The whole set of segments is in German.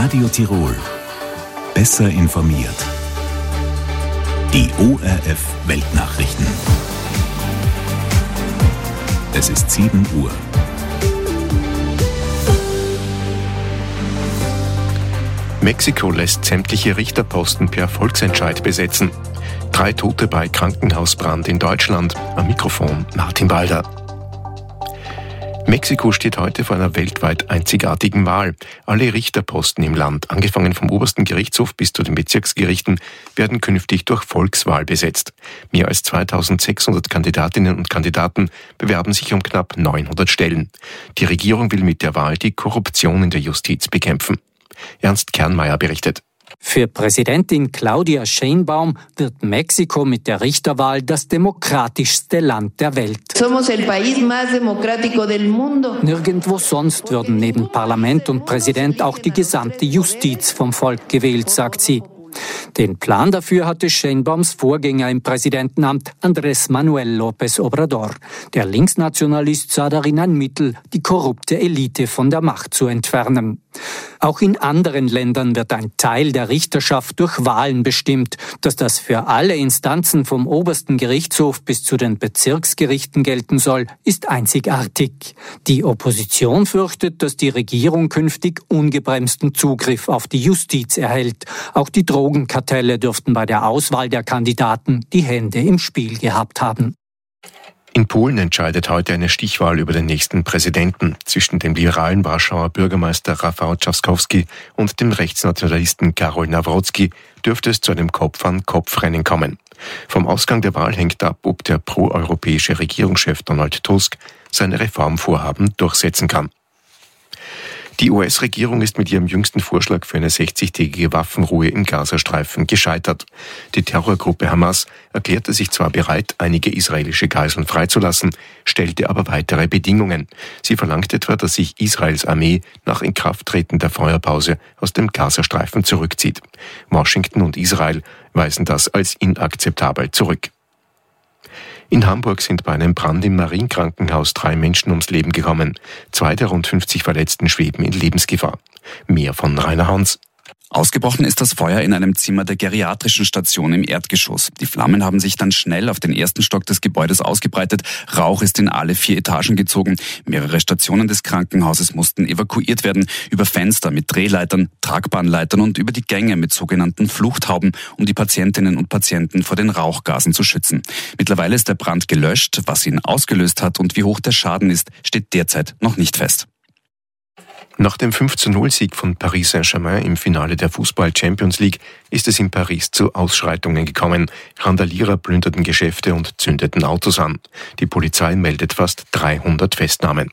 Radio Tirol. Besser informiert. Die ORF Weltnachrichten. Es ist 7 Uhr. Mexiko lässt sämtliche Richterposten per Volksentscheid besetzen. 3 Tote bei Krankenhausbrand in Deutschland. Am Mikrofon Martin Balder. Mexiko steht heute vor einer weltweit einzigartigen Wahl. Alle Richterposten im Land, angefangen vom obersten Gerichtshof bis zu den Bezirksgerichten, werden künftig durch Volkswahl besetzt. Mehr als 2600 Kandidatinnen und Kandidaten bewerben sich um knapp 900 Stellen. Die Regierung will mit der Wahl die Korruption in der Justiz bekämpfen. Ernst Kernmeier berichtet. Für Präsidentin Claudia Sheinbaum wird Mexiko mit der Richterwahl das demokratischste Land der Welt. Somos el país más democrático del mundo. Nirgendwo sonst würden neben Parlament und Präsident auch die gesamte Justiz vom Volk gewählt, sagt sie. Den Plan dafür hatte Sheinbaums Vorgänger im Präsidentenamt, Andrés Manuel López Obrador. Der Linksnationalist sah darin ein Mittel, die korrupte Elite von der Macht zu entfernen. Auch in anderen Ländern wird ein Teil der Richterschaft durch Wahlen bestimmt. Dass das für alle Instanzen vom obersten Gerichtshof bis zu den Bezirksgerichten gelten soll, ist einzigartig. Die Opposition fürchtet, dass die Regierung künftig ungebremsten Zugriff auf die Justiz erhält. Auch die Drogenkartelle dürften bei der Auswahl der Kandidaten die Hände im Spiel gehabt haben. In Polen entscheidet heute eine Stichwahl über den nächsten Präsidenten. Zwischen dem liberalen Warschauer Bürgermeister Rafał Trzaskowski und dem Rechtsnationalisten Karol Nawrocki dürfte es zu einem Kopf-an-Kopf-Rennen kommen. Vom Ausgang der Wahl hängt ab, ob der proeuropäische Regierungschef Donald Tusk seine Reformvorhaben durchsetzen kann. Die US-Regierung ist mit ihrem jüngsten Vorschlag für eine 60-tägige Waffenruhe im Gazastreifen gescheitert. Die Terrorgruppe Hamas erklärte sich zwar bereit, einige israelische Geiseln freizulassen, stellte aber weitere Bedingungen. Sie verlangt etwa, dass sich Israels Armee nach Inkrafttreten der Feuerpause aus dem Gazastreifen zurückzieht. Washington und Israel weisen das als inakzeptabel zurück. In Hamburg sind bei einem Brand im Marienkrankenhaus 3 Menschen ums Leben gekommen. 2 der rund 50 Verletzten schweben in Lebensgefahr. Mehr von Rainer Hans. Ausgebrochen ist das Feuer in einem Zimmer der geriatrischen Station im Erdgeschoss. Die Flammen haben sich dann schnell auf den ersten Stock des Gebäudes ausgebreitet. Rauch ist in alle 4 Etagen gezogen. Mehrere Stationen des Krankenhauses mussten evakuiert werden. Über Fenster mit Drehleitern, Tragbahnleitern und über die Gänge mit sogenannten Fluchthauben, um die Patientinnen und Patienten vor den Rauchgasen zu schützen. Mittlerweile ist der Brand gelöscht. Was ihn ausgelöst hat und wie hoch der Schaden ist, steht derzeit noch nicht fest. Nach dem 5:0-Sieg von Paris Saint-Germain im Finale der Fußball-Champions League ist es in Paris zu Ausschreitungen gekommen. Randalierer plünderten Geschäfte und zündeten Autos an. Die Polizei meldet fast 300 Festnahmen.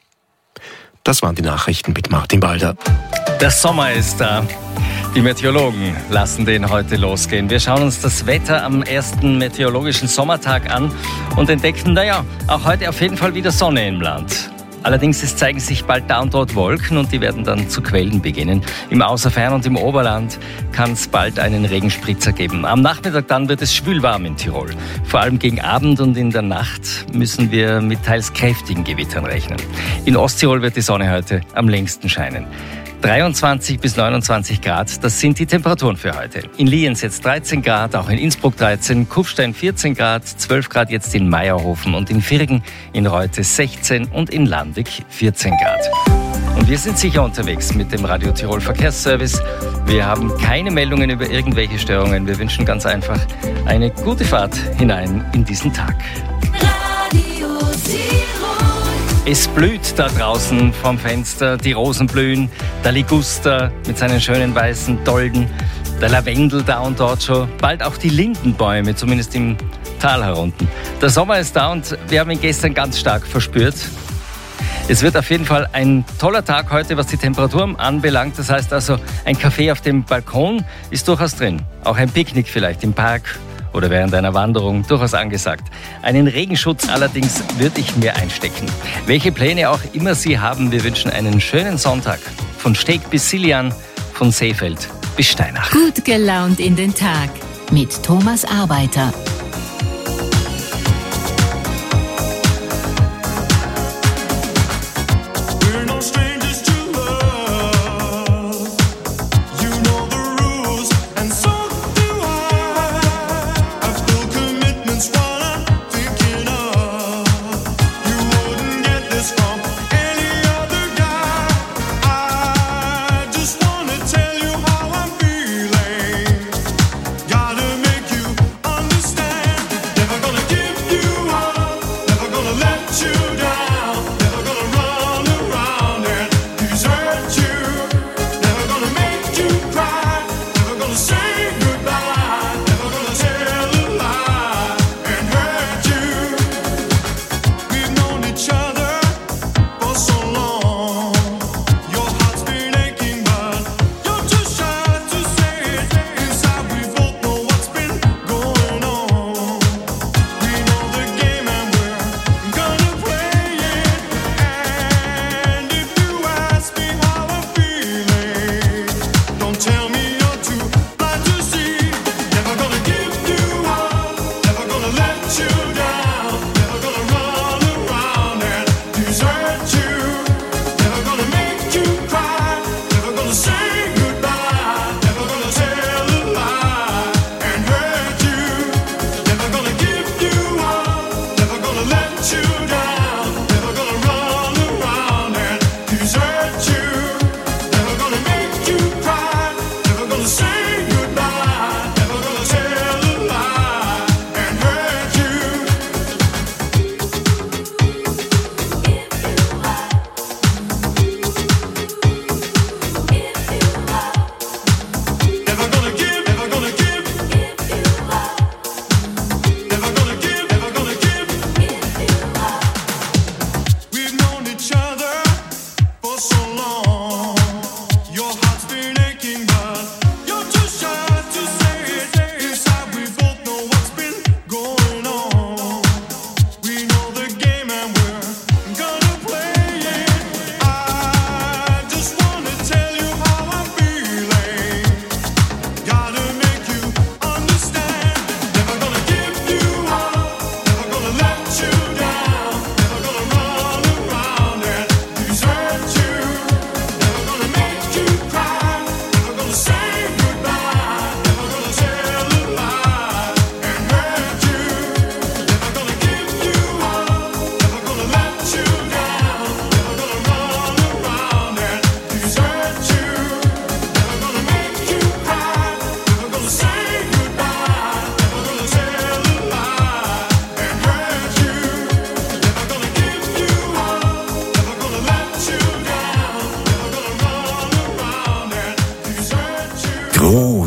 Das waren die Nachrichten mit Martin Balder. Der Sommer ist da. Die Meteorologen lassen den heute losgehen. Wir schauen uns das Wetter am ersten meteorologischen Sommertag an und entdecken, auch heute auf jeden Fall wieder Sonne im Land. Allerdings zeigen sich bald da und dort Wolken und die werden dann zu quellen beginnen. Im Außerfern und im Oberland kann es bald einen Regenspritzer geben. Am Nachmittag dann wird es schwülwarm in Tirol. Vor allem gegen Abend und in der Nacht müssen wir mit teils kräftigen Gewittern rechnen. In Osttirol wird die Sonne heute am längsten scheinen. 23 bis 29 Grad, das sind die Temperaturen für heute. In Lienz jetzt 13 Grad, auch in Innsbruck 13, Kufstein 14 Grad, 12 Grad jetzt in Meierhofen und in Virgen, in Reute 16 und in Landig 14 Grad. Und wir sind sicher unterwegs mit dem Radio Tirol Verkehrsservice. Wir haben keine Meldungen über irgendwelche Störungen. Wir wünschen ganz einfach eine gute Fahrt hinein in diesen Tag. Radio Tirol. Es blüht da draußen vom Fenster, die Rosen blühen, der Liguster mit seinen schönen weißen Dolden, der Lavendel da und dort schon, bald auch die Lindenbäume, zumindest im Tal herunten. Der Sommer ist da und wir haben ihn gestern ganz stark verspürt. Es wird auf jeden Fall ein toller Tag heute, was die Temperaturen anbelangt. Das heißt also, ein Kaffee auf dem Balkon ist durchaus drin. Auch ein Picknick vielleicht im Park oder während einer Wanderung durchaus angesagt. Einen Regenschutz allerdings würde ich mir einstecken. Welche Pläne auch immer Sie haben, wir wünschen einen schönen Sonntag. Von Steg bis Siljan, von Seefeld bis Steinach. Gut gelaunt in den Tag mit Thomas Arbeiter. We're no strangers to love. You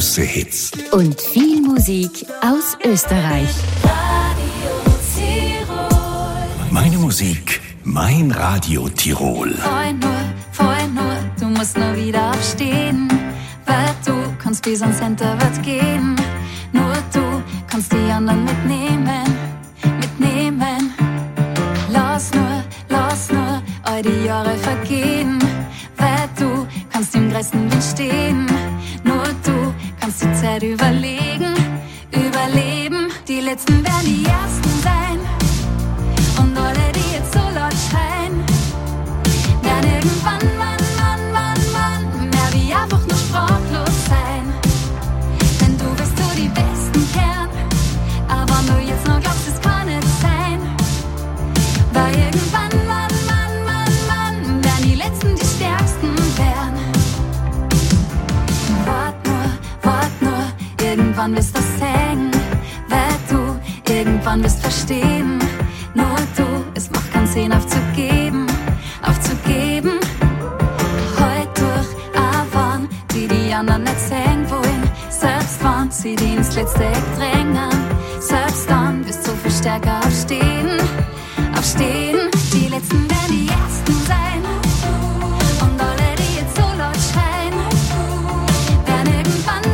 große Hits. Und viel Musik aus Österreich. Meine Musik, mein Radio Tirol. Vorher nur, du musst nur wieder aufstehen, weil du kannst bis ans Center wird gehen. Nur du kannst die anderen mitnehmen. Lass nur, all die Jahre vergehen, weil du kannst im größten Wind stehen. Nur du kannst die Zeit überleben. Die Letzten werden die Ersten sein. Und alle, die jetzt so laut schreien, werden irgendwann, mehr wie einfach nur sprachlos sein. Denn du wirst so die Besten kehren, aber nur jetzt noch glaubst, es kann nicht sein. Weil irgendwann, werden die Letzten die Stärksten werden. Wart nur, irgendwann wirst du singen, weil du irgendwann wirst verstehen. Nur du, es macht keinen Sinn aufzugeben. Heut durch, wann die anderen nicht sehen wollen. Selbst wenn sie die ins letzte Eck drängen, selbst dann wirst du viel stärker aufstehen. Die Letzten werden die Ersten sein. Und alle, die jetzt so laut schreien, werden irgendwann,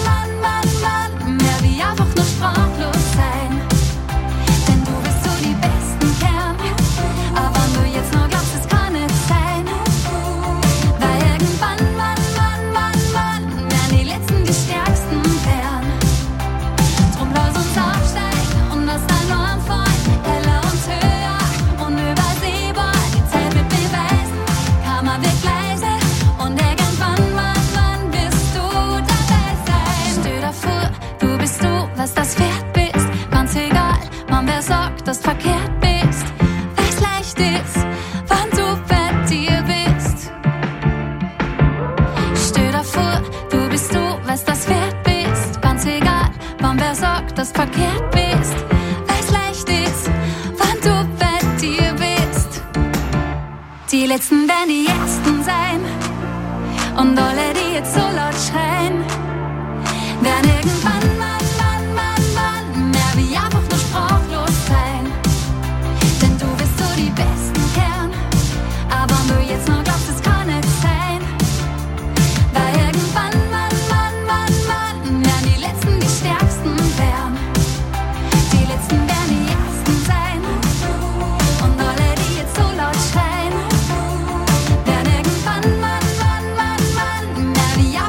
mehr wie einfach nur sprachlos sein. Denn du wirst so die Besten kehren, aber nur jetzt noch glaubst, es kann nicht sein. Weil irgendwann, werden die Letzten die Stärksten werden. Drum lass uns aufsteigen und das dann nur anfangen, heller und höher, unübersehbar. Die Zeit wird beweisen, Karma wird leise und irgendwann, wirst du dabei sein. Stell dir vor, du bist du, was das wert bist. Ganz egal, wer sagt, dass du verkehrt bist. Weil's leicht ist, wann du bei dir bist. Stell dir vor, du bist du, was das wert bist. Ganz egal, wer sagt, dass du verkehrt bist. Weil's leicht ist, wann du bei dir bist. Die Letzten werden die Ersten sein. Und alle, die jetzt so laut schreien, werden irgendwann, mehr wie einfach nur sprachlos sein. Denn du wirst so die Besten kehren, aber nur jetzt noch glaubst, es kann nicht sein. Weil irgendwann, werden die Letzten die Stärksten werden. Die Letzten werden die Ersten sein. Und alle, die jetzt so laut schreien, werden irgendwann, mehr wie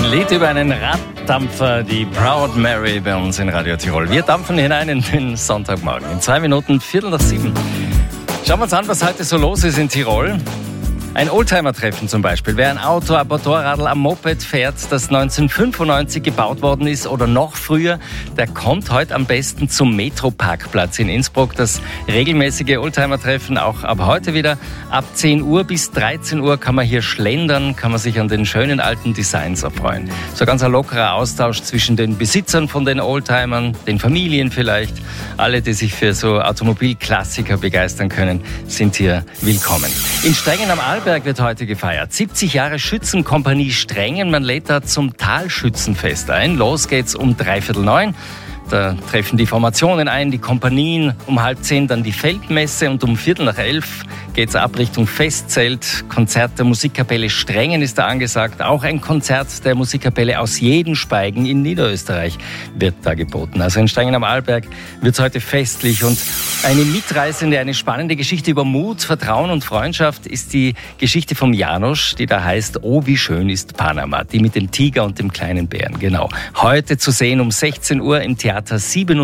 Lied über einen Raddampfer, die Proud Mary bei uns in Radio Tirol. Wir dampfen hinein in den Sonntagmorgen. In 2 Minuten, 6:15. Schauen wir uns an, was heute so los ist in Tirol. Ein Oldtimer-Treffen zum Beispiel. Wer ein Auto, ein Motorradl, ein Moped fährt, das 1995 gebaut worden ist oder noch früher, der kommt heute am besten zum Metroparkplatz in Innsbruck. Das regelmäßige Oldtimer-Treffen auch ab heute wieder. Ab 10 Uhr bis 13 Uhr kann man hier schlendern, kann man sich an den schönen alten Designs erfreuen. So ganz ein lockerer Austausch zwischen den Besitzern von den Oldtimern, den Familien vielleicht. Alle, die sich für so Automobilklassiker begeistern können, sind hier willkommen. In Strengen am Arlberg wird heute gefeiert. 70 Jahre Schützenkompanie Strengen. Man lädt da zum Talschützenfest ein. Los geht's um 8:45. Da treffen die Formationen ein, die Kompanien. Um 9:30 dann die Feldmesse und um 10:45 geht's ab Richtung Festzelt. Konzert der Musikkapelle Strengen ist da angesagt. Auch ein Konzert der Musikkapelle aus Jedenspeigen in Niederösterreich wird da geboten. Also in Strengen am Arlberg wird's heute festlich. Und eine mitreißende, eine spannende Geschichte über Mut, Vertrauen und Freundschaft ist die Geschichte vom Janosch, die da heißt Oh, wie schön ist Panama. Die mit dem Tiger und dem kleinen Bären, genau. Heute zu sehen um 16 Uhr im Theater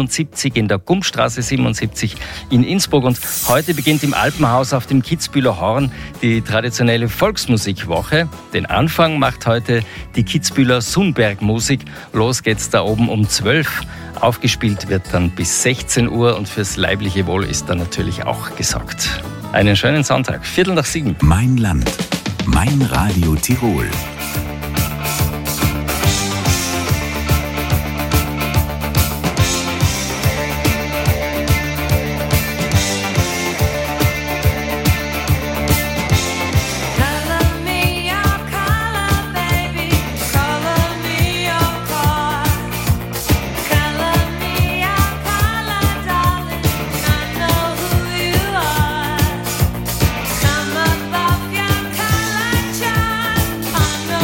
77 in der Gummstraße 77 in Innsbruck. Und heute beginnt im Alpenhaus auf dem Kitzbüheler Horn die traditionelle Volksmusikwoche. Den Anfang macht heute die Kitzbüheler Sundberg-Musik. Los geht's da oben um 12. Aufgespielt wird dann bis 16 Uhr und fürs leibliche Wohl ist dann natürlich auch gesorgt. Einen schönen Sonntag, 6:15. Mein Land, mein Radio Tirol. I know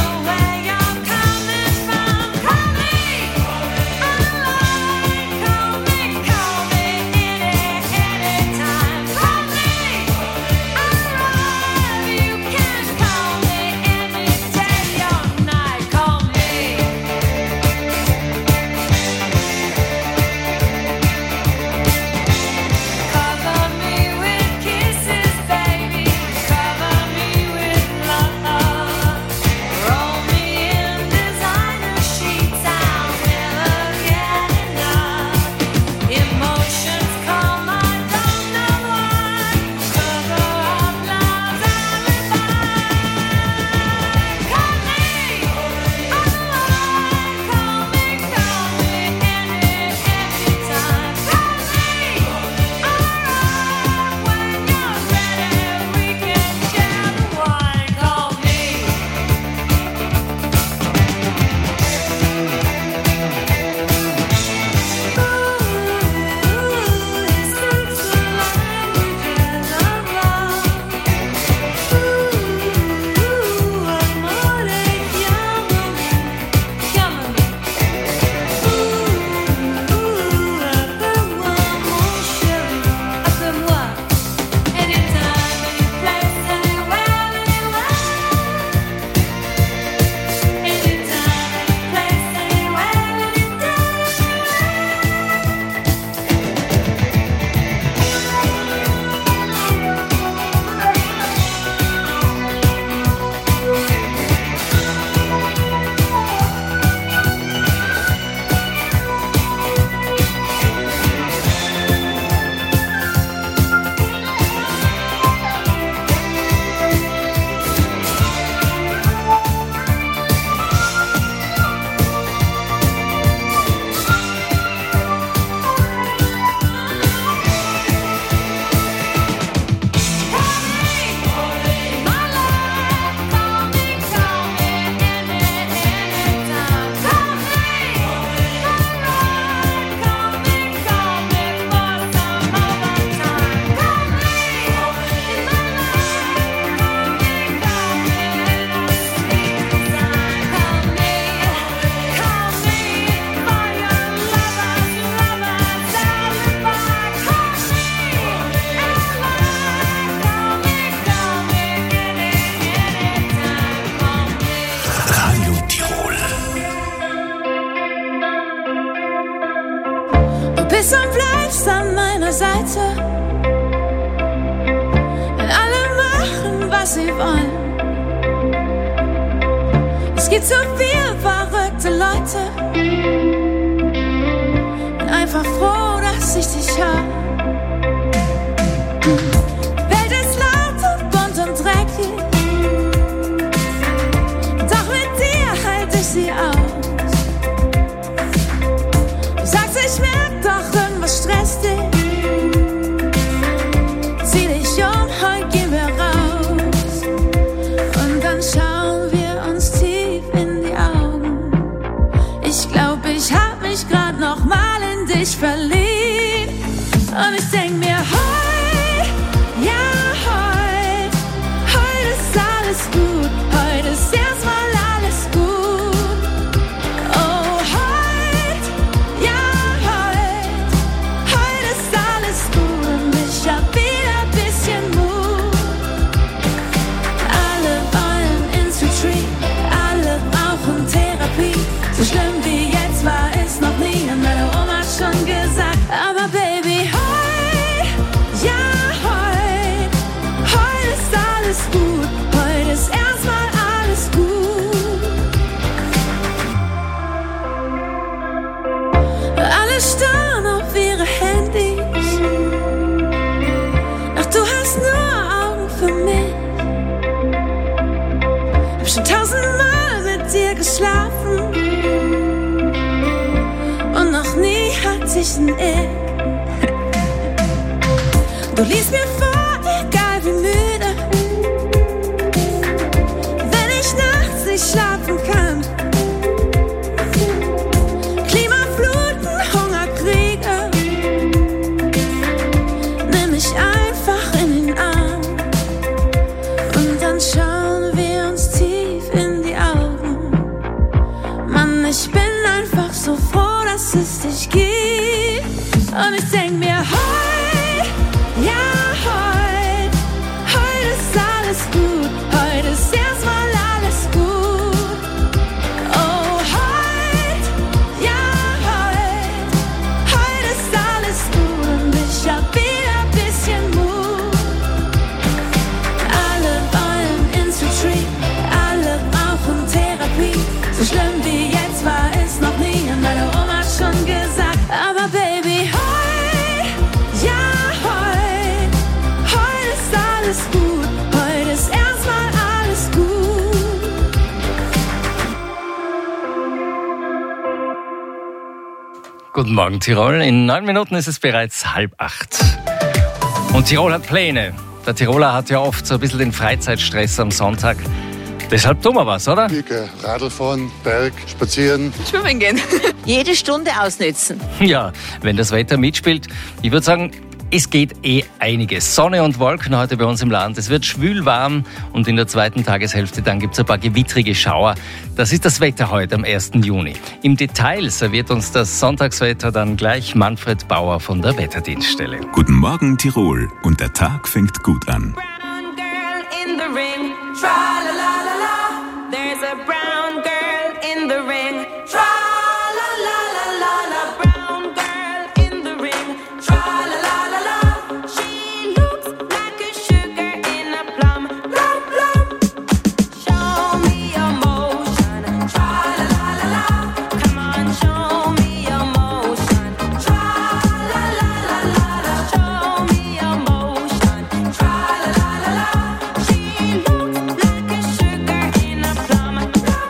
der Seite, wenn alle machen, was sie wollen. Es gibt so viele verrückte Leute. Bin einfach froh, dass ich dich hab. Welt ist laut und bunt und dreckig, doch mit dir halte ich sie aus. Du sagst, ich merk doch, irgendwas stresst dich. Zieh dich um, heute gehen wir raus. Und dann schauen wir uns tief in die Augen. Ich glaub, ich hab mich grad noch mal in dich verliebt. Und ich denk mir, heut, ja heut, heut ist alles gut. Heute ist erstmal alles gut. Oh, heut, ja heut, heut ist alles gut. Und ich hab wieder ein bisschen Mut. Alle wollen ins Retreat, alle brauchen Therapie. So schlimm wie jetzt war es noch nie, und meine Oma hat schon gesagt. Aber Baby, heut, ja heut, heut ist alles gut. Heute ist erstmal alles gut. Alle starren auf ihre Handys, doch du hast nur Augen für mich. Hab schon 1000-mal mit dir geschlafen und noch nie hatte ich ein Ich. Du liest mir vor, egal wie müde, wenn ich nachts nicht schlafen kann. Klimafluten, Hungerkriege, nimm mich einfach in den Arm. Und dann schauen wir uns tief in die Augen. Mann, ich bin einfach so froh, dass es dich gibt. Und ich denk mir, heut, ja heut, heut ist alles gut. Heute ist erstmal alles gut. Oh, heut, ja heut, heut ist alles gut. Und ich hab wieder ein bisschen Mut. Alle wollen ins Retreat, alle brauchen Therapie. So schlimm wie jetzt war es noch nie, und meine Oma hat schon gesagt. Aber Baby, heut, ja heut, heut ist alles gut. Heute ist erstmal alles gut. Guten Morgen, Tirol. In 9 Minuten ist es bereits 7:30. Und Tirol hat Pläne. Der Tiroler hat ja oft so ein bisschen den Freizeitstress am Sonntag. Deshalb tun wir was, oder? Radl fahren, Berg, spazieren. Schwimmen gehen. Jede Stunde ausnützen. Ja, wenn das Wetter mitspielt. Ich würde sagen, es geht einiges. Sonne und Wolken heute bei uns im Land. Es wird schwül warm und in der zweiten Tageshälfte dann gibt es ein paar gewittrige Schauer. Das ist das Wetter heute am 1. Juni. Im Detail serviert uns das Sonntagswetter dann gleich Manfred Bauer von der Wetterdienststelle. Guten Morgen, Tirol. Und der Tag fängt gut an. Brown girl in the ring, tra-la-la-la-la. There's a brown girl in the ring, tra-la-la-la-la-la. Brown girl in the ring, tra-la-la-la-la. She looks like a sugar in a plum, plum, plum. Show me your motion, tra-la-la-la-la. Come on, show me your motion, tra-la-la-la-la. Show me your motion, tra-la-la-la-la. She looks like a sugar in a plum, plum, plum.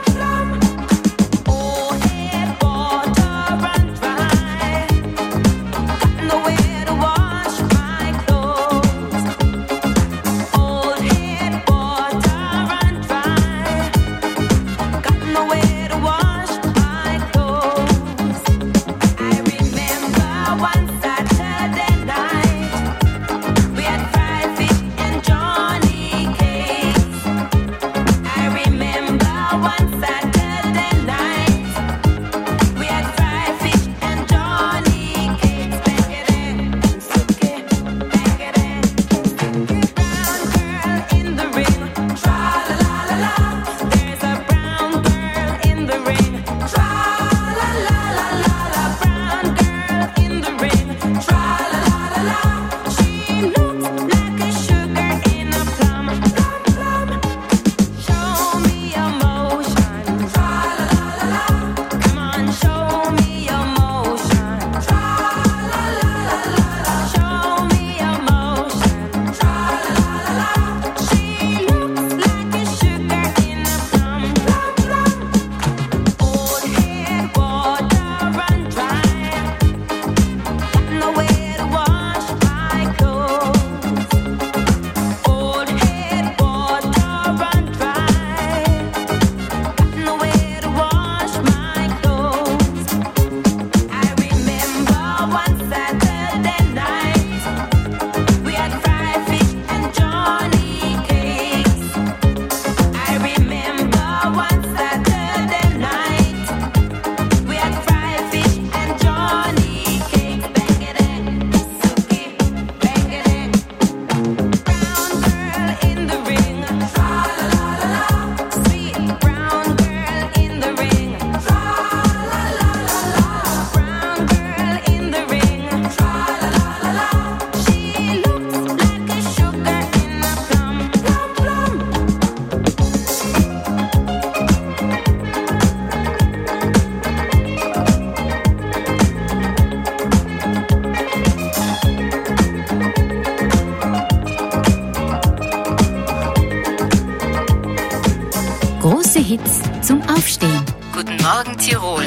Hits zum Aufstehen. Guten Morgen Tirol.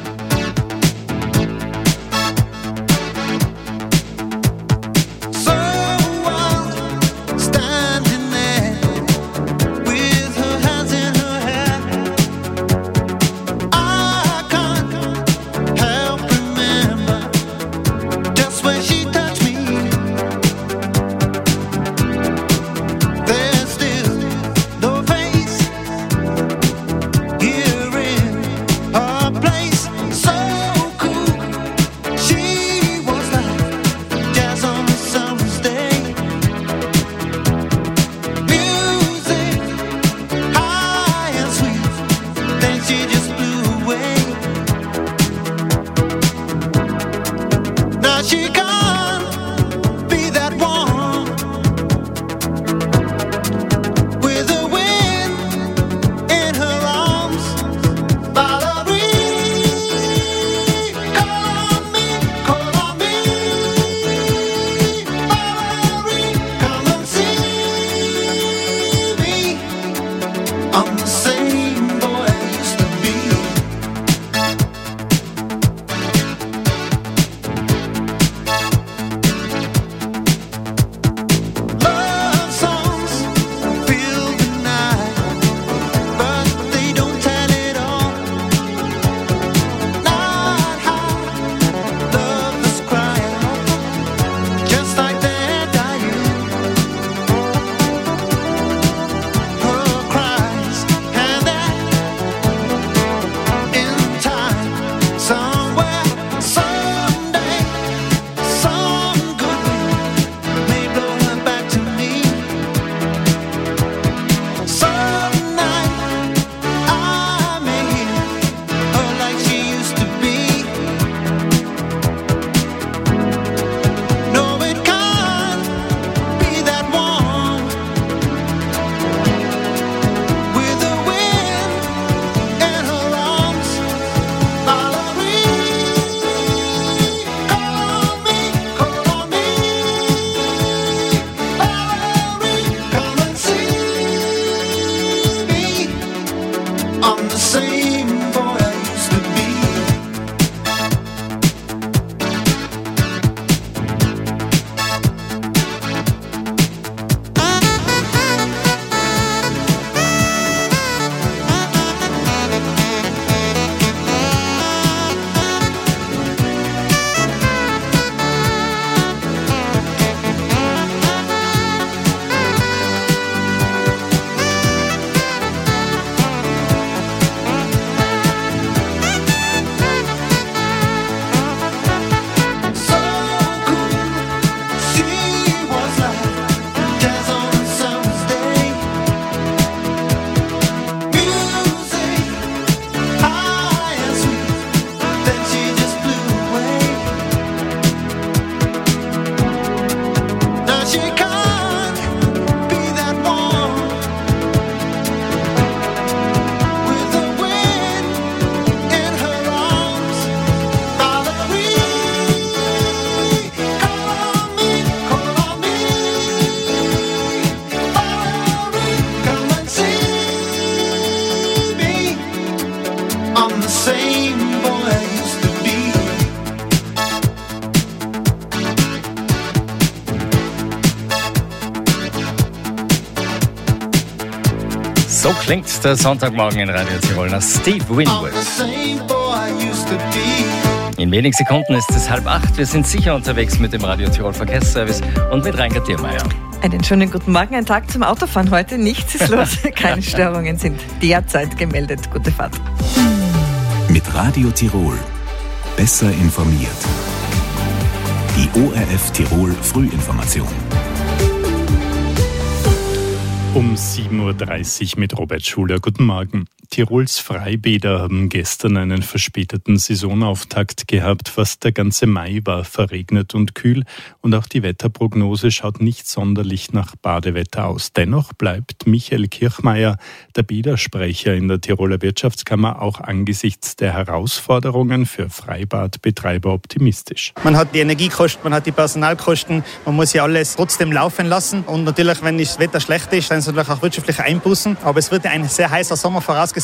So klingt der Sonntagmorgen in Radio Tirol nach Steve Winwood. In wenigen Sekunden ist es 7:30. Wir sind sicher unterwegs mit dem Radio Tirol Verkehrsservice und mit Reinhard Diermeier. Einen schönen guten Morgen, ein Tag zum Autofahren heute. Nichts ist los, keine Störungen sind derzeit gemeldet. Gute Fahrt. Mit Radio Tirol. Besser informiert. Die ORF Tirol Frühinformation. Um 7:30 Uhr mit Robert Schuler. Guten Morgen. Tirols Freibäder haben gestern einen verspäteten Saisonauftakt gehabt. Fast der ganze Mai war verregnet und kühl und auch die Wetterprognose schaut nicht sonderlich nach Badewetter aus. Dennoch bleibt Michael Kirchmeier, der Bädersprecher in der Tiroler Wirtschaftskammer, auch angesichts der Herausforderungen für Freibadbetreiber optimistisch. Man hat die Energiekosten, man hat die Personalkosten, man muss ja alles trotzdem laufen lassen und natürlich, wenn das Wetter schlecht ist, dann sind natürlich auch wirtschaftliche Einbußen. Aber es wird ein sehr heißer Sommer vorausgesagt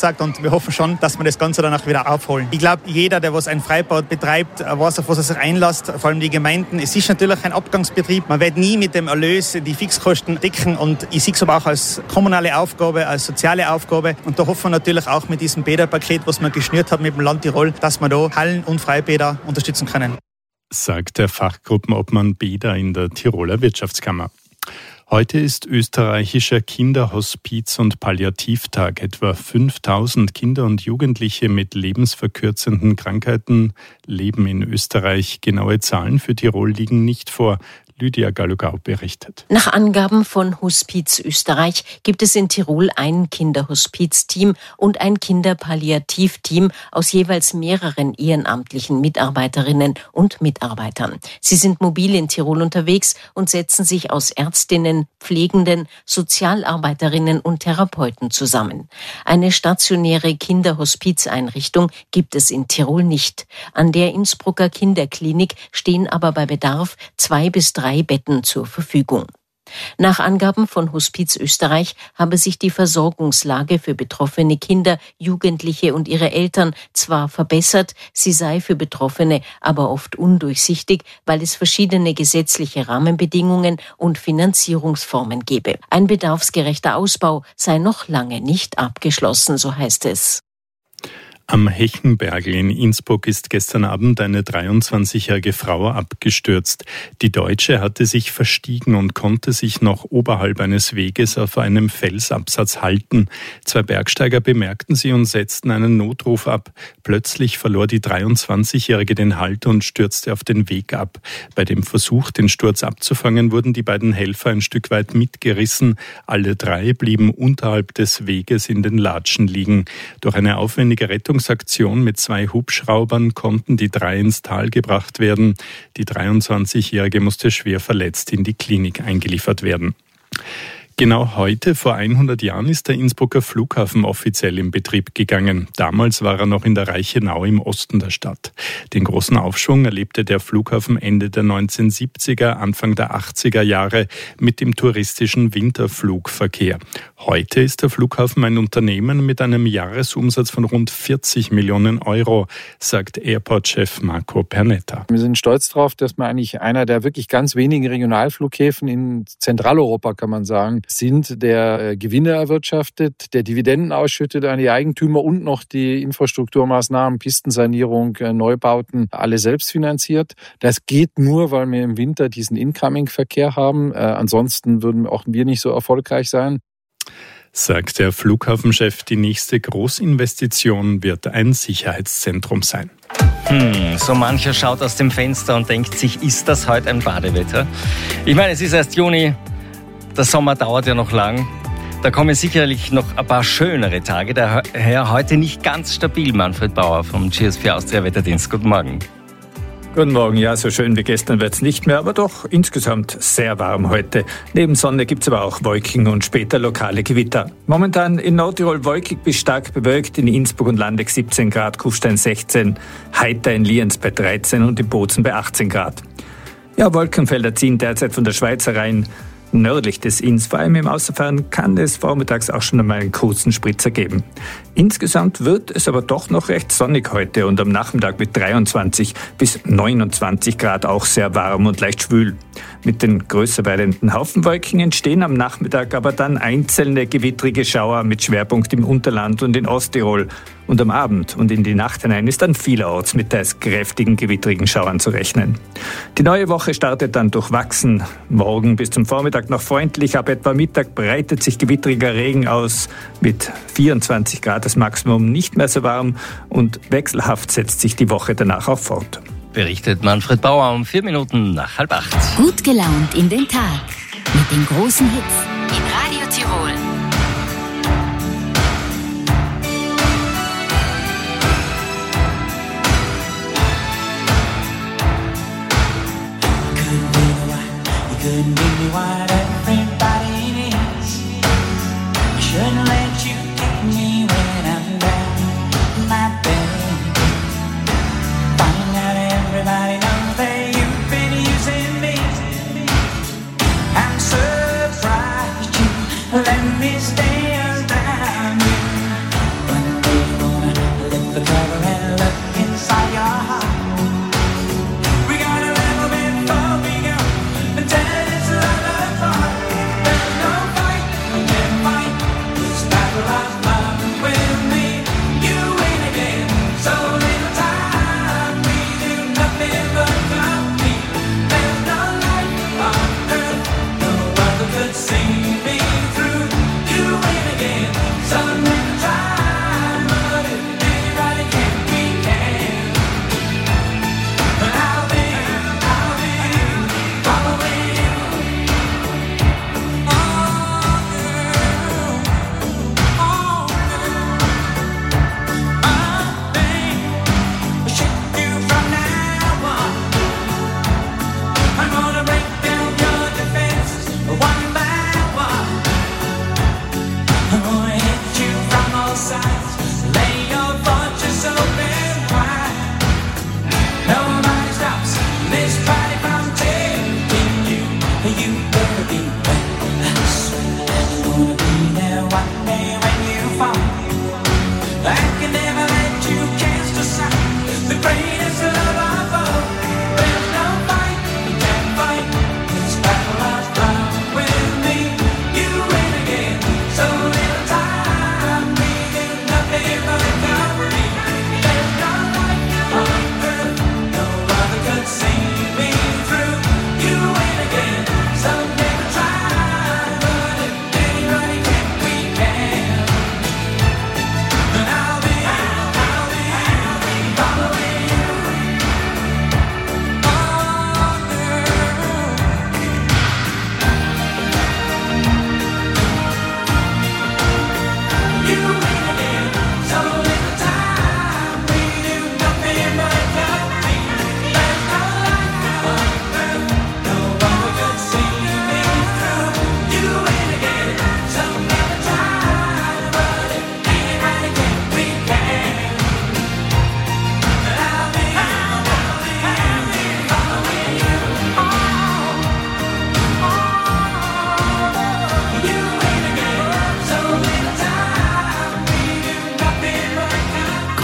gesagt und wir hoffen schon, dass wir das Ganze danach wieder aufholen. Ich glaube, jeder, der was ein Freibad betreibt, weiß, auf was er sich einlässt, vor allem die Gemeinden. Es ist natürlich ein Abgangsbetrieb. Man wird nie mit dem Erlös die Fixkosten decken und ich sehe es aber auch als kommunale Aufgabe, als soziale Aufgabe und da hoffen wir natürlich auch mit diesem Bäderpaket, was man geschnürt hat mit dem Land Tirol, dass wir da Hallen und Freibäder unterstützen können. Sagt der Fachgruppenobmann Bäder in der Tiroler Wirtschaftskammer. Heute ist österreichischer Kinderhospiz- und Palliativtag. Etwa 5000 Kinder und Jugendliche mit lebensverkürzenden Krankheiten leben in Österreich. Genaue Zahlen für Tirol liegen nicht vor. Lydia Gallugau berichtet. Nach Angaben von Hospiz Österreich gibt es in Tirol ein Kinderhospizteam und ein Kinderpalliativteam aus jeweils mehreren ehrenamtlichen Mitarbeiterinnen und Mitarbeitern. Sie sind mobil in Tirol unterwegs und setzen sich aus Ärztinnen, Pflegenden, Sozialarbeiterinnen und Therapeuten zusammen. Eine stationäre Kinderhospizeinrichtung gibt es in Tirol nicht. An der Innsbrucker Kinderklinik stehen aber bei Bedarf 2 bis 3 Betten zur Verfügung. Nach Angaben von Hospiz Österreich habe sich die Versorgungslage für betroffene Kinder, Jugendliche und ihre Eltern zwar verbessert, sie sei für Betroffene aber oft undurchsichtig, weil es verschiedene gesetzliche Rahmenbedingungen und Finanzierungsformen gebe. Ein bedarfsgerechter Ausbau sei noch lange nicht abgeschlossen, so heißt es. Am Hechenbergl in Innsbruck ist gestern Abend eine 23-jährige Frau abgestürzt. Die Deutsche hatte sich verstiegen und konnte sich noch oberhalb eines Weges auf einem Felsabsatz halten. 2 Bergsteiger bemerkten sie und setzten einen Notruf ab. Plötzlich verlor die 23-jährige den Halt und stürzte auf den Weg ab. Bei dem Versuch, den Sturz abzufangen, wurden die beiden Helfer ein Stück weit mitgerissen. Alle 3 blieben unterhalb des Weges in den Latschen liegen. Durch eine aufwendige Rettungsaktion mit 2 Hubschraubern konnten die 3 ins Tal gebracht werden. Die 23-Jährige musste schwer verletzt in die Klinik eingeliefert werden. Genau heute, vor 100 Jahren, ist der Innsbrucker Flughafen offiziell in Betrieb gegangen. Damals war er noch in der Reichenau im Osten der Stadt. Den großen Aufschwung erlebte der Flughafen Ende der 1970er, Anfang der 80er Jahre mit dem touristischen Winterflugverkehr. Heute ist der Flughafen ein Unternehmen mit einem Jahresumsatz von rund 40 Millionen Euro, sagt Airport-Chef Marco Pernetta. Wir sind stolz darauf, dass wir eigentlich einer der wirklich ganz wenigen Regionalflughäfen in Zentraleuropa, kann man sagen, sind, der Gewinne erwirtschaftet, der Dividenden ausschüttet an die Eigentümer und noch die Infrastrukturmaßnahmen, Pistensanierung, Neubauten, alle selbst finanziert. Das geht nur, weil wir im Winter diesen Incoming-Verkehr haben. Ansonsten würden auch wir nicht so erfolgreich sein. Sagt der Flughafenchef, die nächste Großinvestition wird ein Sicherheitszentrum sein. So mancher schaut aus dem Fenster und denkt sich, ist das heute ein Badewetter? Ich meine, es ist erst Juni. Der Sommer dauert ja noch lang. Da kommen sicherlich noch ein paar schönere Tage. Daher heute nicht ganz stabil. Manfred Bauer vom GS4 Austria Wetterdienst. Guten Morgen. Guten Morgen. Ja, so schön wie gestern wird es nicht mehr, aber doch insgesamt sehr warm heute. Neben Sonne gibt es aber auch Wolken und später lokale Gewitter. Momentan in Nordtirol wolkig bis stark bewölkt, in Innsbruck und Landeck 17 Grad, Kufstein 16, Heiter in Lienz bei 13 und in Bozen bei 18 Grad. Ja, Wolkenfelder ziehen derzeit von der Schweiz herein. Nördlich des Inns, vor allem im Außerfern, kann es vormittags auch schon einmal einen kurzen Spritzer geben. Insgesamt wird es aber doch noch recht sonnig heute und am Nachmittag mit 23 bis 29 Grad auch sehr warm und leicht schwül. Mit den größer werdenden Haufenwolken entstehen am Nachmittag aber dann einzelne gewittrige Schauer mit Schwerpunkt im Unterland und in Osttirol. Und am Abend und in die Nacht hinein ist dann vielerorts mit teils kräftigen gewittrigen Schauern zu rechnen. Die neue Woche startet dann durchwachsen. Morgen bis zum Vormittag noch freundlich, ab etwa Mittag breitet sich gewittriger Regen aus. Mit 24 Grad das Maximum, nicht mehr so warm und wechselhaft setzt sich die Woche danach auch fort. Berichtet Manfred Bauer um 4 Minuten nach 7:30. Gut gelaunt in den Tag mit den großen Hits in Radio Tirol. Couldn't give me what everybody needs. I shouldn't let you get me when I'm down my bed. Finding out everybody knows that you've been using me. I'm surprised you let me stay around you. But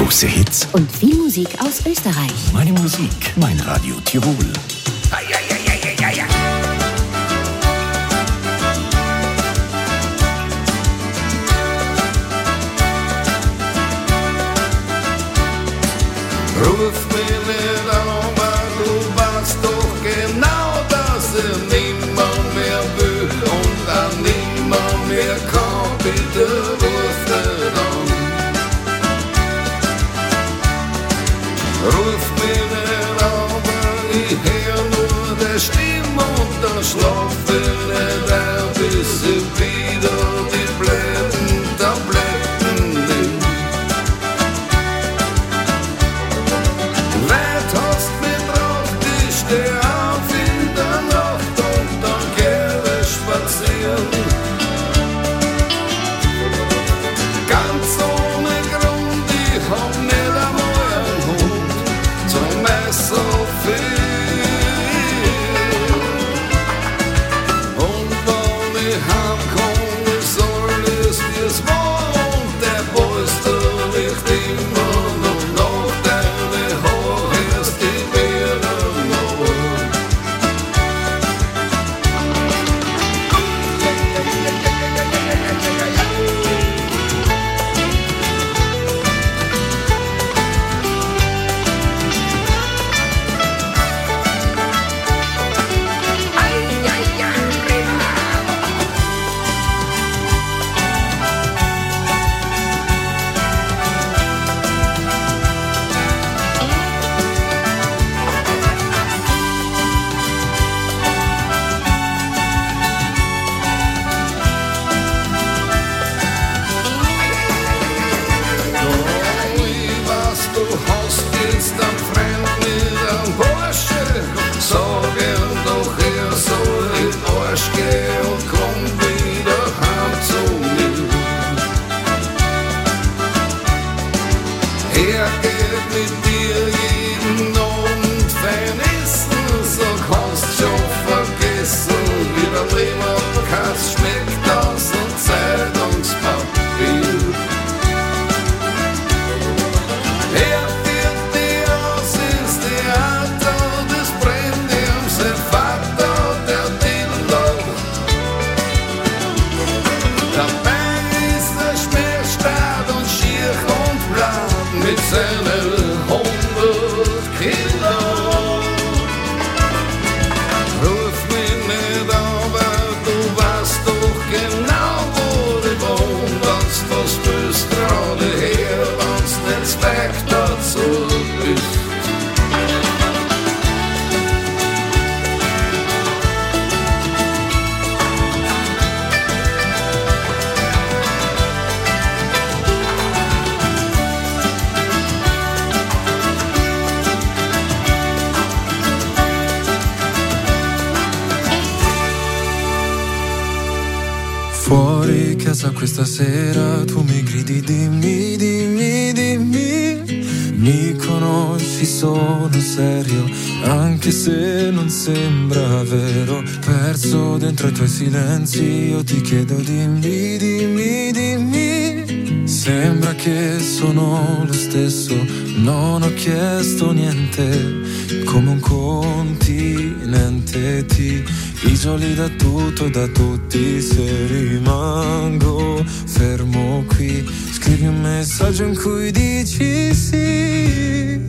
Große Hits und viel Musik aus Österreich. Meine Musik, mein Radio Tirol. Ruf mich nicht an, aber du weißt doch genau, dass niemand mehr will und auch niemand mehr kann. Bitte ruf nicht an. Ruf mich nicht an, aber ich hör nur die Stimme und dann schlaf ich nicht ein, bis ich wieder die blöden Tabletten nimm. Weit hast mich gebracht, ich steh auf in der Nacht und dann geh ich spazieren. Ganz ohne Grund, ich hab nicht einmal einen Hund, zum Messer viel. Und wenn ich heimkomm, ist alles wie es war und der Polster riecht immer noch nach deine Haar, erst die Beeren noch. Ich weiß, du hast jetzt einen Freund mit einem Porsche. Sag ihm doch, er soll in den Arsch gehen und komm wieder heim zu mir. Er geht mit dir jeden Abend fein essen, so kannst schon vergessen, wie der Leberkäse schmeckt aus dem Zeitungspapier. Er führt die aus ins Theater, das brennt ihm sein Vater, der Diller. Dabei ist er schmerstark und schier und blau mit seinen 100 Kilo. Ruf mich nicht an, weil du weißt doch genau, wo ich wohne, wenn's was bist gerade her, wenn's nicht weg dazu ist. Fuori casa questa sera tu mi gridi dimmi, dimmi, dimmi. Mi conosci, sono serio, anche se non sembra vero. Perso dentro i tuoi silenzi, io ti chiedo dimmi, dimmi, dimmi. Sembra che sono lo stesso, non ho chiesto niente. Come un continente ti isoli da tutto e da tutti. Se rimango fermo qui, scrivi un messaggio in cui dici sì.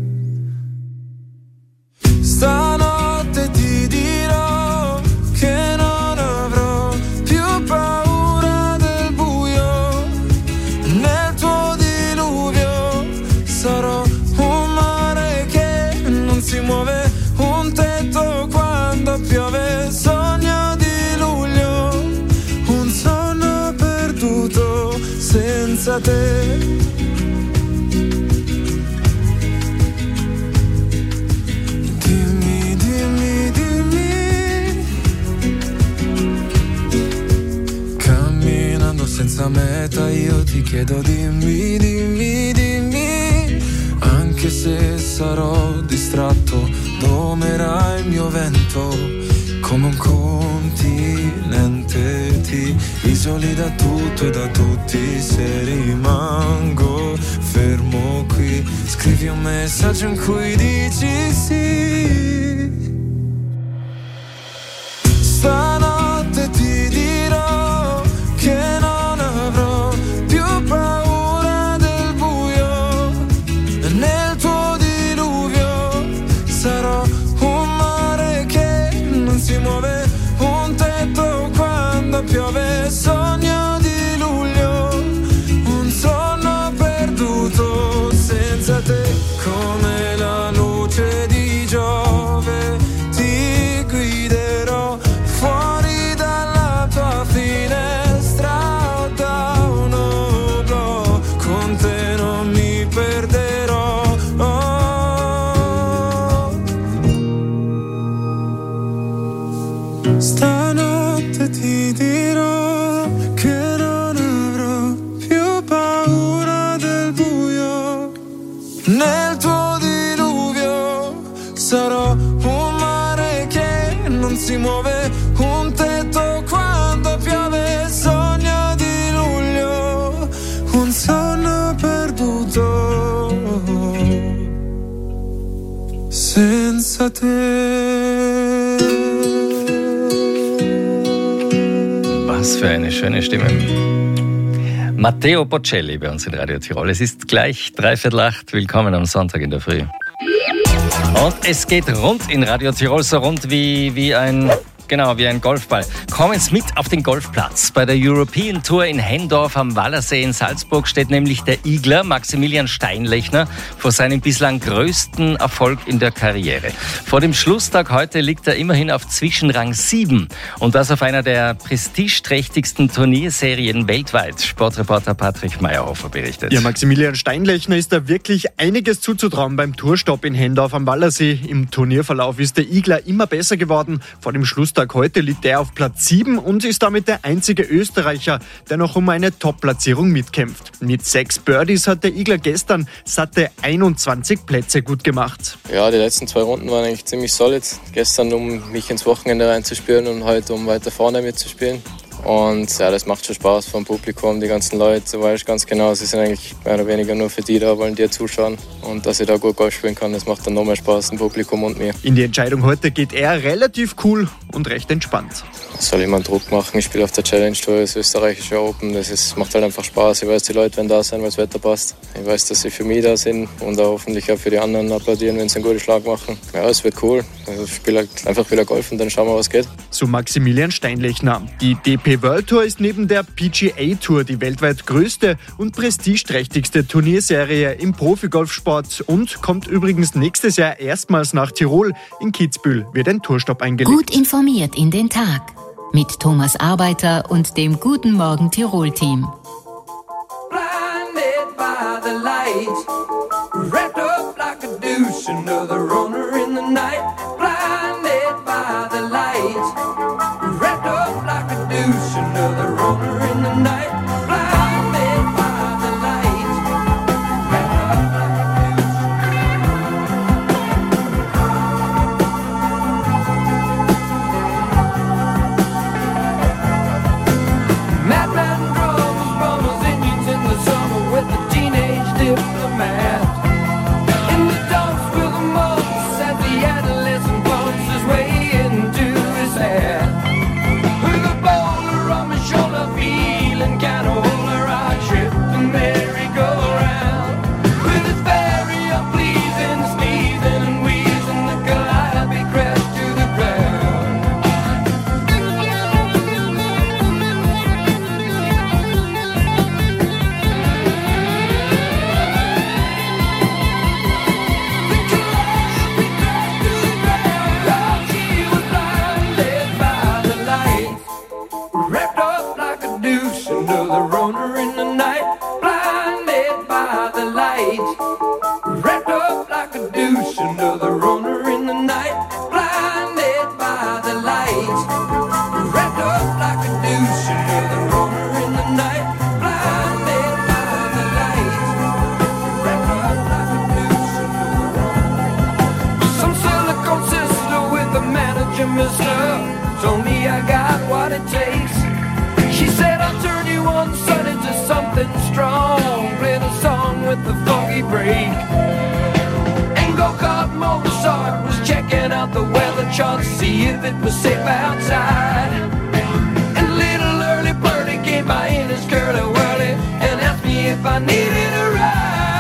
Stanotte ti dirò che non avrò più paura del buio. Nel tuo diluvio sarò un mare che non si muove, un tetto quando piove. Sogno di luglio, un sonno perduto senza te. Dimmi, dimmi, dimmi. Camminando senza meta io ti chiedo dimmi, dimmi, dimmi. Anche se sarò distratto, domerà il mio vento. Come un continente ti isoli da tutto e da tutti. Se rimango fermo qui, Metti un messaggio in cui dici sì. Stanotte ti dirò che non avrò più paura del buio. Nel tuo diluvio sarò un mare che non si muove, un tetto quando piove, sogno di luglio, un sonno perduto senza te, come la luce di Giove. Ti guiderò fuori dalla tua finestra o da un oblò, con te non mi perderò. Stanotte ti dirò che non avrò più paura del buio. Nel tuo diluvio sarò un mare che non si muove, un tetto quando piove, sogno di luglio, un sonno perduto senza te. Was für eine schöne Stimme. Matteo Bocelli bei uns in Radio Tirol. Es ist gleich 7:45. Willkommen am Sonntag in der Früh. Und es geht rund in Radio Tirol, so rund wie ein Golfball. Kommen Sie mit auf den Golfplatz. Bei der European Tour in Hendorf am Wallersee in Salzburg steht nämlich der Igler Maximilian Steinlechner vor seinem bislang größten Erfolg in der Karriere. Vor dem Schlusstag heute liegt er immerhin auf Zwischenrang 7 und das auf einer der prestigeträchtigsten Turnierserien weltweit. Sportreporter Patrick Meyerhofer berichtet. Ja, Maximilian Steinlechner ist da wirklich einiges zuzutrauen beim Tourstopp in Hendorf am Wallersee. Im Turnierverlauf ist der Igler immer besser geworden. Vor dem Schlusstag heute liegt er auf Platz 7 und ist damit der einzige Österreicher, der noch um eine Top-Platzierung mitkämpft. Mit 6 Birdies hat der Igler gestern satte 21 Plätze gut gemacht. Ja, die letzten 2 Runden waren eigentlich ziemlich solid. Gestern, um mich ins Wochenende reinzuspielen und heute, um weiter vorne mitzuspielen. Und ja, das macht schon Spaß vom Publikum, die ganzen Leute, du weißt ganz genau, sie sind eigentlich mehr oder weniger nur für die da, wollen dir zuschauen. Und dass ich da gut Golf spielen kann, das macht dann noch mehr Spaß, dem Publikum und mir. In die Entscheidung heute geht er relativ cool und recht entspannt. Soll ich mal Druck machen? Ich spiele auf der Challenge Tour, das österreichische Open. Macht halt einfach Spaß. Ich weiß, die Leute werden da sein, weil das Wetter passt. Ich weiß, dass sie für mich da sind und auch hoffentlich auch für die anderen applaudieren, wenn sie einen guten Schlag machen. Ja, es wird cool. Also ich spiele halt einfach wieder Golf und dann schauen wir, was geht. So Maximilian Steinlechner. Die DP World Tour ist neben der PGA Tour die weltweit größte und prestigeträchtigste Turnierserie im Profigolfsport und kommt übrigens nächstes Jahr erstmals nach Tirol. In Kitzbühel wird ein Tourstopp eingelegt. Gut informiert in den Tag mit Thomas Arbeiter und dem Guten Morgen Tirol-Team. Blinded by the light, wrapped up like a douche, another runner in the night. Blinded by the light, wrapped up like a douche, another runner in the night. Blinded by the light, wrapped up like a douche. Madman drums, bombers, Indians in the summer with the teenage diplomat. In the dumps with the mumps as the adolescent bumps his way into his hair. With a boulder on my shoulder, feeling kind of older, I trip and merry-go-round. With his very unpleasing sneezing and wheezing, the calliope crashed to the ground. Wrapped up like a douche, another runner in the night. Blinded by the light. Wrapped up like a douche, another runner in the night. Blinded by the light. Wrapped up like a douche, another runner in the night. Blinded by the light. Wrapped up like a douche, another runner. Some silicone sister with a manager, mister, told me I got what it takes. She said I'll turn you on, son, into something strong. Played a song with the funky break. shot to see if it was safe outside. And little early birdie came by in his curly whirly and asked me if I needed a ride.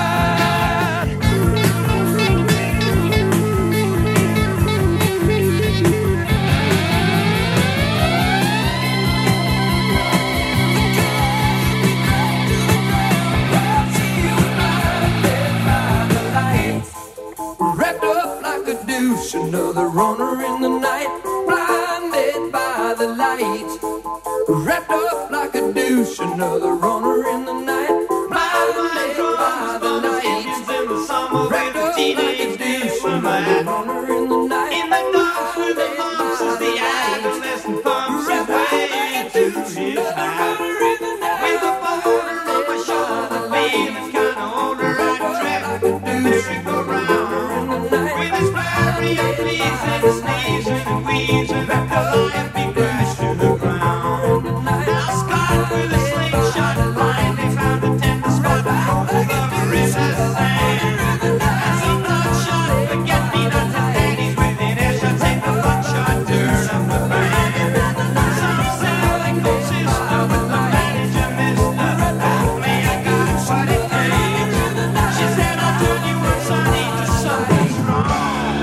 Another runner in the night, blinded by the light. Wrapped up like a douche, another runner in the night, blinded by the light. Wrapped up like a douche, another runner in the night, in the dark with the monsters, the adolescent pumps his way to his night. With a boulder on my shoulder, babe, it's kinda older, I track the douche and go round. With his flowery leaves and sneezes and weaves and wrapped up and be crashed to the ground. Now Scott with a slingshot blindly found a tender spot over his sand. And some bloodshot forget-me-nots and ladies with an airshot take the bloodshot turn up the band. Some selling no sister with the manager mister. Oh me, I got what it takes. She said I'll tell you once I need to something's wrong.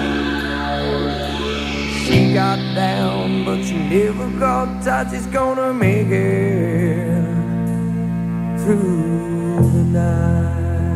She got down, but she never got touched. She's gonna make it through the night.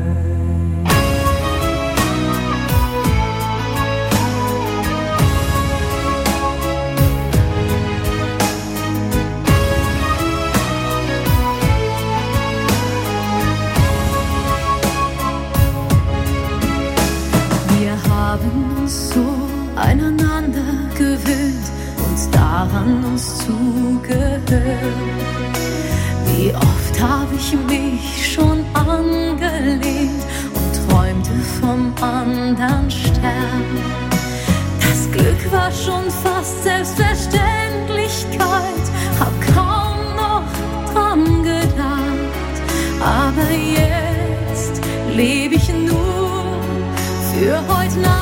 Wir haben uns so einander gewöhnt und daran uns zugehört. Wie oft habe ich mich schon angelehnt und träumte vom anderen Stern. Das Glück war schon fast Selbstverständlichkeit, hab kaum noch dran gedacht. Aber jetzt lebe ich nur für heute Nacht.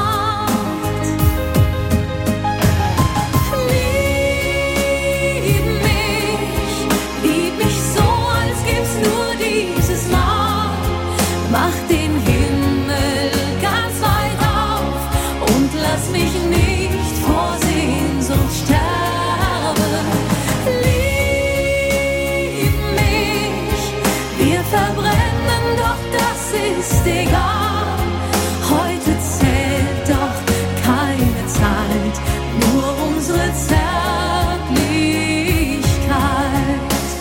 Mach den Himmel ganz weit auf und lass mich nicht vor Sehnsucht sterben. Lieb mich, wir verbrennen, doch das ist egal. Heute zählt doch keine Zeit, nur unsere Zärtlichkeit.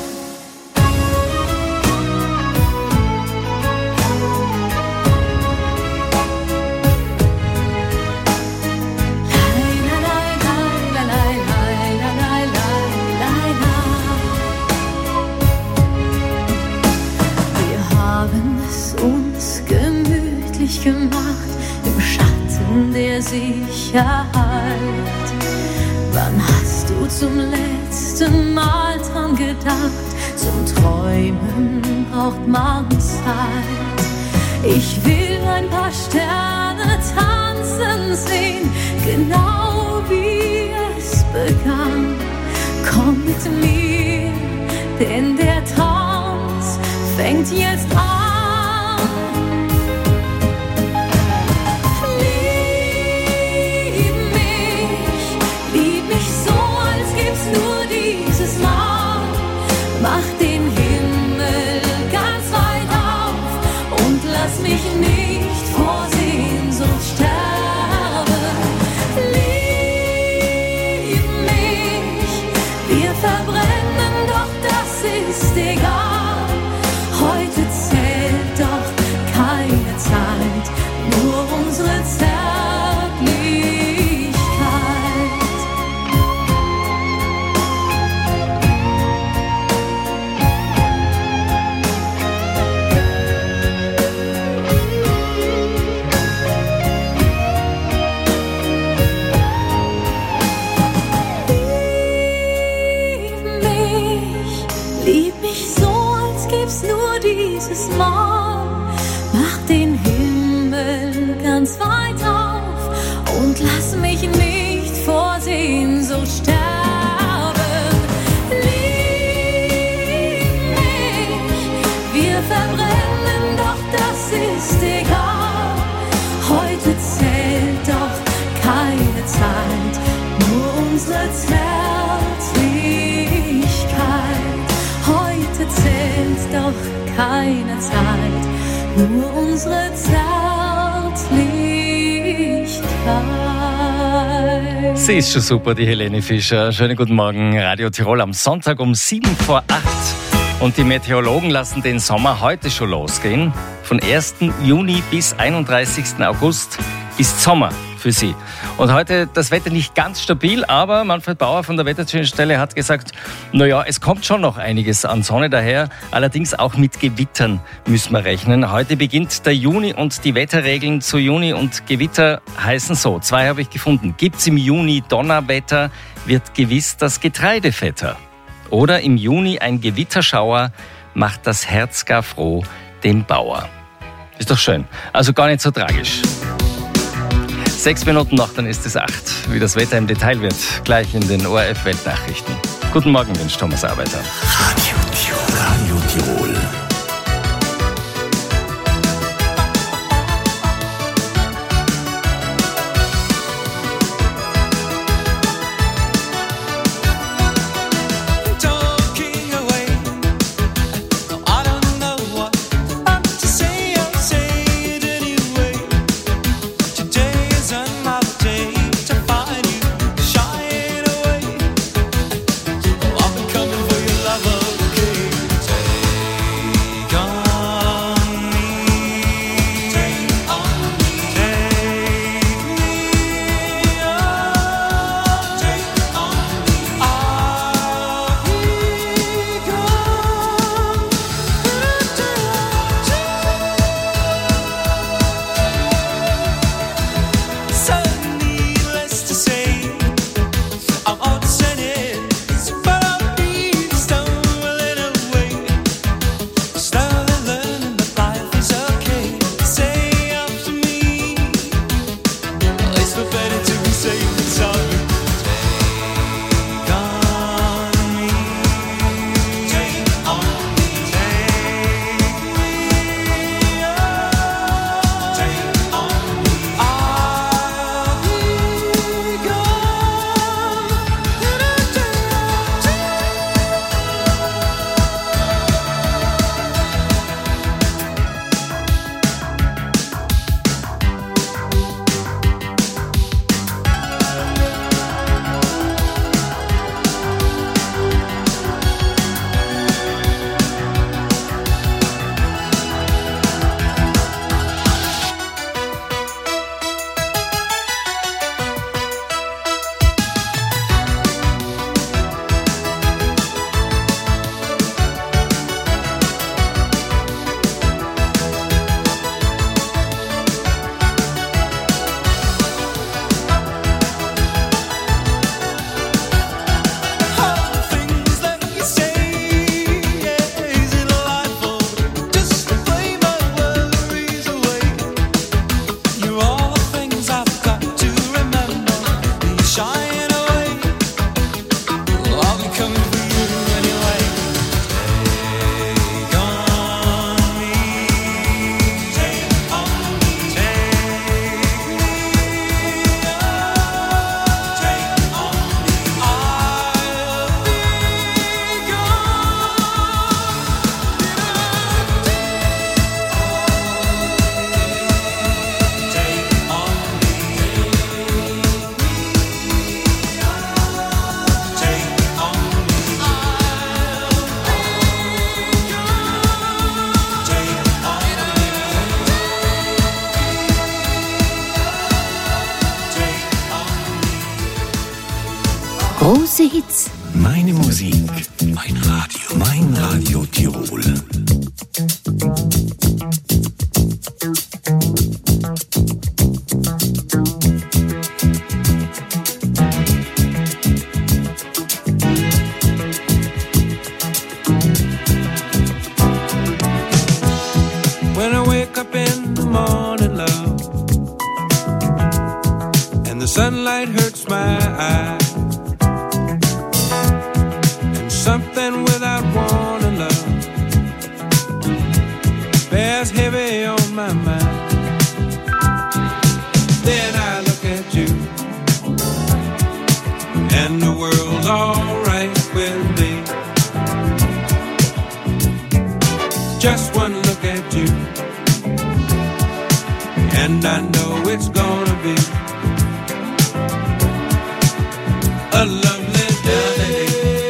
Gemacht im Schatten der Sicherheit. Wann hast du zum letzten Mal dran gedacht? Zum Träumen braucht man Zeit. Ich will ein paar Sterne tanzen sehen, genau wie es begann. Komm mit mir, denn der Tanz fängt jetzt an. Mach den Himmel ganz weit auf und lass mich nicht vor Sehnsucht sterben. Lieb mich, wir verbrennen, doch das ist egal. Heute zählt doch keine Zeit, nur unsere Zärtlichkeit. Dieses Mal mach den Himmel ganz weit auf und lass mich nicht vor ist egal. Heute zählt doch keine Zeit, nur unsere Zärtlichkeit. Heute zählt doch keine Zeit, nur unsere Zärtlichkeit. Sie ist schon super, die Helene Fischer. Schönen guten Morgen, Radio Tirol am Sonntag um 7:08. Und die Meteorologen lassen den Sommer heute schon losgehen. Von 1. Juni bis 31. August ist Sommer für Sie. Und heute das Wetter nicht ganz stabil, aber Manfred Bauer von der Wetterstelle hat gesagt, naja, es kommt schon noch einiges an Sonne daher. Allerdings auch mit Gewittern müssen wir rechnen. Heute beginnt der Juni und die Wetterregeln zu Juni und Gewitter heißen so. 2 habe ich gefunden. Gibt's im Juni Donnerwetter, wird gewiss das Getreide fetter. Oder im Juni ein Gewitterschauer macht das Herz gar froh dem Bauer. Ist doch schön. Also gar nicht so tragisch. 6 Minuten noch, dann ist es 8. Wie das Wetter im Detail wird, gleich in den ORF-Weltnachrichten. Guten Morgen, wünscht Thomas Arbeiter. Radio Tirol. Große Hits. Meine Musik, mein Radio Tirol. When I wake up in the morning, love, and the sunlight hurts my eyes. Something without warning, love, and I know it's gonna be a lovely day.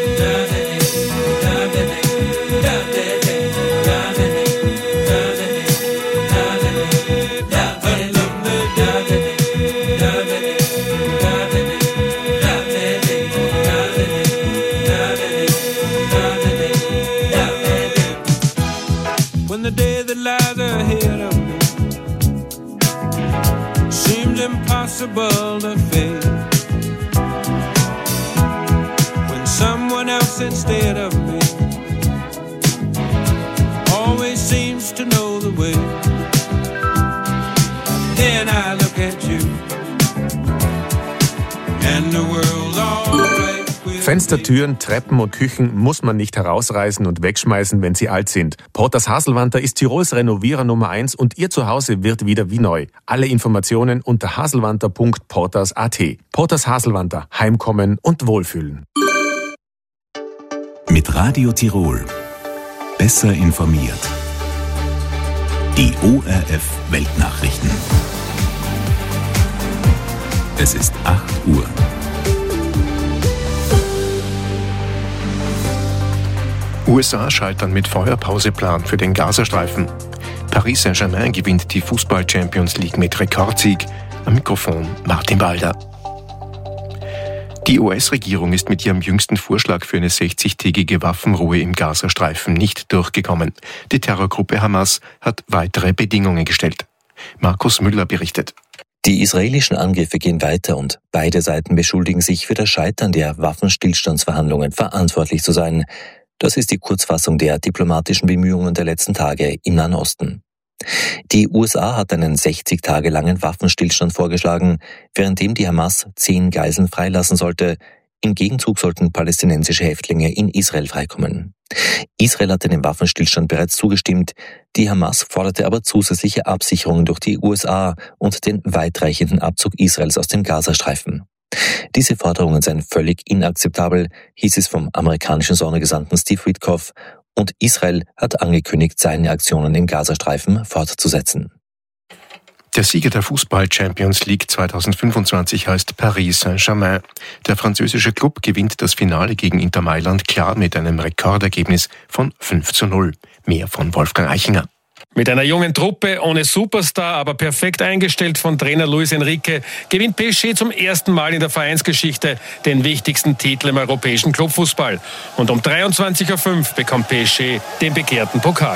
When the day that lies ahead of me seems impossible to face, when someone else instead of me always seems to know the way, then I look at you and the world's alright. Fenster, Türen, Treppen und Küchen muss man nicht herausreißen und wegschmeißen, wenn sie alt sind. Porters Haselwanter ist Tirols Renovierer Nummer 1 und Ihr Zuhause wird wieder wie neu. Alle Informationen unter haselwanter.porters.at. Porters Haselwanter. Heimkommen und Wohlfühlen. Mit Radio Tirol. Besser informiert. Die ORF Weltnachrichten. Es ist 8 Uhr. USA scheitern mit Feuerpauseplan für den Gazastreifen. Paris Saint-Germain gewinnt die Fußball-Champions League mit Rekordsieg. Am Mikrofon Martin Balder. Die US-Regierung ist mit ihrem jüngsten Vorschlag für eine 60-tägige Waffenruhe im Gazastreifen nicht durchgekommen. Die Terrorgruppe Hamas hat weitere Bedingungen gestellt. Markus Müller berichtet. Die israelischen Angriffe gehen weiter und beide Seiten beschuldigen sich, für das Scheitern der Waffenstillstandsverhandlungen verantwortlich zu sein. Das ist die Kurzfassung der diplomatischen Bemühungen der letzten Tage im Nahen Osten. Die USA hat einen 60 Tage langen Waffenstillstand vorgeschlagen, währenddem die Hamas 10 Geiseln freilassen sollte. Im Gegenzug sollten palästinensische Häftlinge in Israel freikommen. Israel hatte dem Waffenstillstand bereits zugestimmt. Die Hamas forderte aber zusätzliche Absicherungen durch die USA und den weitreichenden Abzug Israels aus dem Gazastreifen. Diese Forderungen seien völlig inakzeptabel, hieß es vom amerikanischen Sondergesandten Steve Witkoff, und Israel hat angekündigt, seine Aktionen im Gazastreifen fortzusetzen. Der Sieger der Fußball-Champions League 2025 heißt Paris Saint-Germain. Der französische Club gewinnt das Finale gegen Inter Mailand klar mit einem Rekordergebnis von 5:0. Mehr von Wolfgang Eichinger. Mit einer jungen Truppe, ohne Superstar, aber perfekt eingestellt von Trainer Luis Enrique, gewinnt PSG zum ersten Mal in der Vereinsgeschichte den wichtigsten Titel im europäischen Clubfußball. Und um 23:05 Uhr bekommt PSG den begehrten Pokal.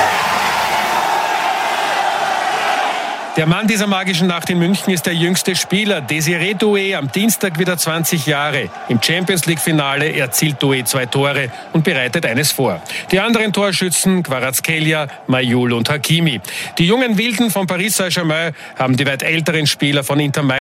Der Mann dieser magischen Nacht in München ist der jüngste Spieler. Desiré Doué, am Dienstag wieder 20 Jahre. Im Champions-League-Finale erzielt Doué 2 Tore und bereitet eines vor. Die anderen Torschützen, Kvaratskhelia, Mayul und Hakimi. Die jungen Wilden von Paris Saint-Germain haben die weit älteren Spieler von Inter Mailand